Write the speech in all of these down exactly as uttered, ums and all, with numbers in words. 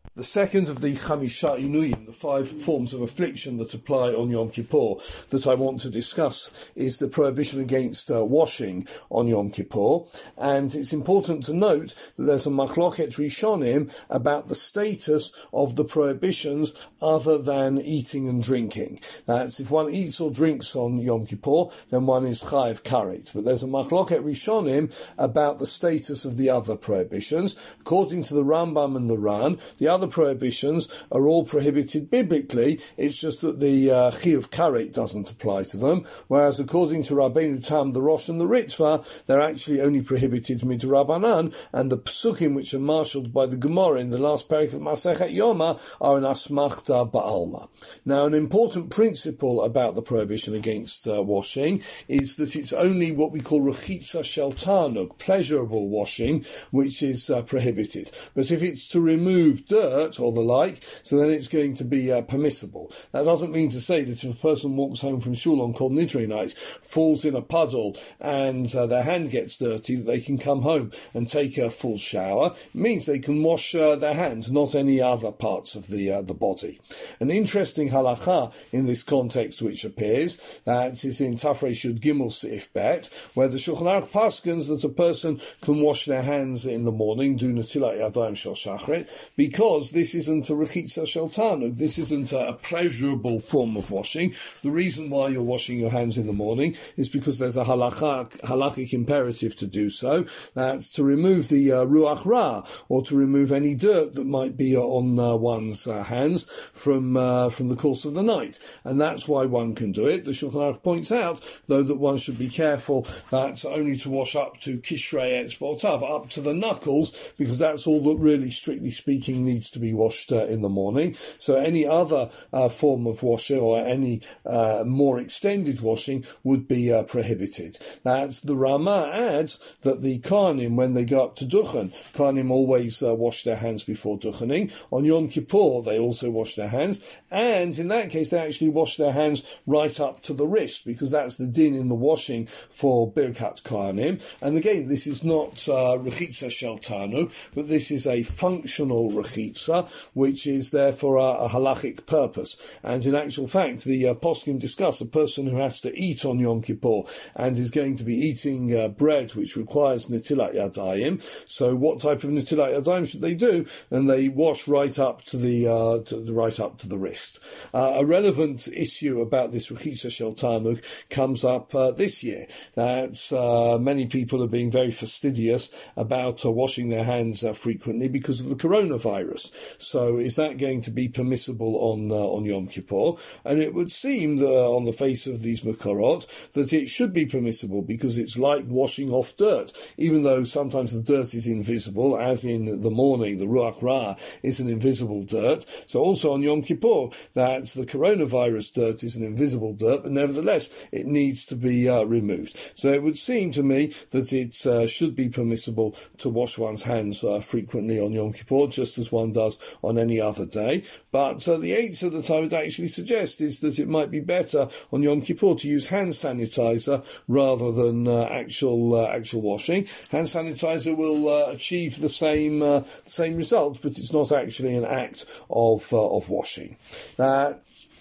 The second of the Chamisha Inuyim, the five forms of affliction that apply on Yom Kippur, that I want to discuss is the prohibition against uh, washing on Yom Kippur. And it's important to note that there's a Machloket Rishonim about the status of the prohibitions other than eating and drinking. That's if one eats or drinks on Yom Kippur, then one is Chayiv Karet. But there's a Machloket Rishonim about the status of the other prohibitions. According to the Rambam and the Ran, the other prohibitions are all prohibited biblically. It's just that the uh, Chiyuv Karet doesn't apply to them, whereas according to Rabbeinu Tam, the Rosh and the Ritva, they're actually only prohibited midrabanan, and the psukim which are marshalled by the Gemara in the last parak of Masechet Yoma are an asmachta ba'alma. Now, an important principle about the prohibition against uh, washing is that it's only what we call rechitza shel tanug, pleasurable washing, which is uh, prohibited. But if it's to remove dirt or the like, so then it's going to be uh, permissible. That doesn't mean to say that if a person walks home from shul on Kol Nidre night, falls in a puddle, and uh, their hand gets dirty, that they can come home and take a full shower. It means they can wash uh, their hands, not any other parts of the uh, the body. An interesting halacha in this context which appears, that is in Tafrei Shud Gimel Seif Bet, where the Shulchan Aruch paskins that a person can wash their hands in the morning, do netilat yadayim shel shachrit, because this isn't a rechitza shel tanug, this isn't a, a pleasurable form of washing. The reason why you're washing your hands in the morning is because there's a halacha, halachic imperative to do so. That's to remove the uh, ruach ra, or to remove any dirt that might be on uh, one's uh, hands from uh, from the course of the night. And that's why one can do it. The Shulchan Aruch points out, though, that one should be careful that's only to wash up to kishrei etzbotav, up to the knuckles, because that's all that really, strictly speaking, needs to be washed uh, in the morning. So any other uh, form of washing or any uh, more extended washing would be uh, prohibited. That's the Rama adds that the Kohanim, when they go up to Duchen, Kohanim always uh, wash their hands before Duchening. On Yom Kippur, they also wash their hands, and in that case, they actually wash their hands right up to the wrist, because that's the din in the washing for Birkat Kohanim. And again, this is not uh, Rechitza Shel Tanug, but this is a functional Rechitza, which is there for a, a halachic purpose. And in actual fact, the uh, poskim discuss a person who has to eat on Yom Kippur and is going to be eating uh, bread which requires netilat yadayim. So what type of netilat yadayim should they do? And they wash right up to the, uh, to the right up to the wrist. Uh, a relevant issue about this rechitza shel tanug comes up uh, this year. That uh, many people are being very fastidious about uh, washing their hands uh, frequently because of the coronavirus. So is that going to be permissible on uh, on Yom Kippur? And it would seem that uh, on the face of these makarot that it should be permissible, because it's like washing off dirt, even though sometimes the dirt is invisible, as in the morning, the ruach ra is an invisible dirt. So also on Yom Kippur, that's the coronavirus dirt is an invisible dirt, but nevertheless it needs to be uh, removed. So it would seem to me that it uh, should be permissible to wash one's hands uh, frequently on Yom Kippur, just as one does on any other day. But uh, the answer that I would actually suggest is that it might be better on Yom Kippur to use hand sanitizer rather than uh, actual uh, actual washing. Hand sanitizer will uh, achieve the same uh, the same result, but it's not actually an act of uh, of washing. Uh,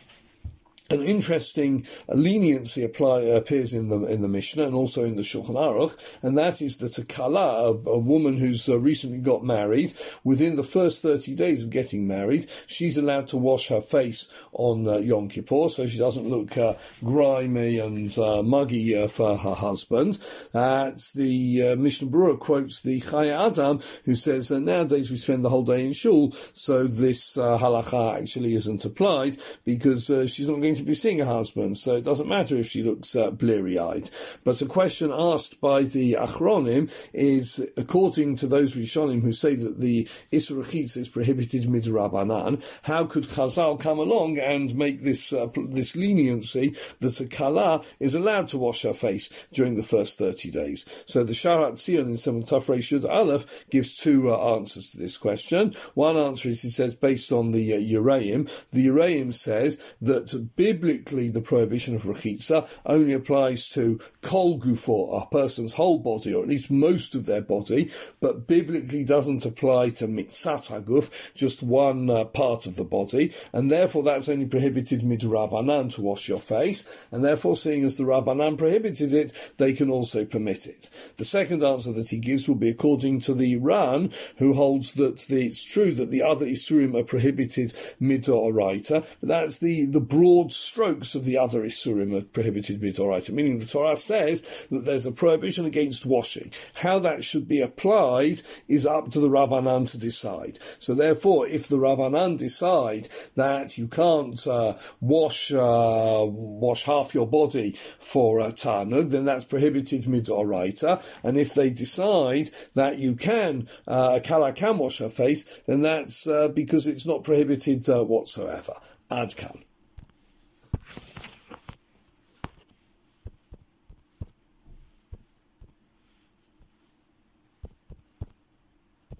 An interesting leniency apply, appears in the in the Mishnah and also in the Shulchan Aruch, and that is that a kala, a, a woman who's uh, recently got married, within the first thirty days of getting married, she's allowed to wash her face on uh, Yom Kippur, so she doesn't look uh, grimy and uh, muggy uh, for her husband. Uh, the uh, Mishnah Berurah quotes the Chaya Adam, who says that nowadays we spend the whole day in shul, so this uh, halacha actually isn't applied, because uh, she's not going to to be seeing a husband, so it doesn't matter if she looks uh, bleary-eyed. But a question asked by the Achronim is, according to those Rishonim who say that the Isur Rechitza is prohibited midrabanan, how could Chazal come along and make this uh, this leniency that a Kala is allowed to wash her face during the first thirty days? So the Sharat Zion in Seven Tafrei Shud Aleph gives two uh, answers to this question. One answer is, he says, based on the uh, Uraim. The Uraim says that biblically the prohibition of rechitza only applies to kol gufo, a person's whole body, or at least most of their body, but biblically doesn't apply to mitzat haguf, just one uh, part of the body, and therefore that's only prohibited midrabanan, to wash your face, and therefore seeing as the Rabbanan prohibited it, they can also permit it. The second answer that he gives will be according to the Ran, who holds that the, it's true that the other Isurim are prohibited midoraita, but that's the, the broad strokes of the other Isurim are prohibited midoraita, meaning the Torah says that there's a prohibition against washing. How that should be applied is up to the Rabbanan to decide. So therefore, if the Rabbanan decide that you can't uh, wash uh, wash half your body for a tanug, then that's prohibited midoraita. And if they decide that you can, uh, kala can wash her face, then that's uh, because it's not prohibited uh, whatsoever. Ad kan.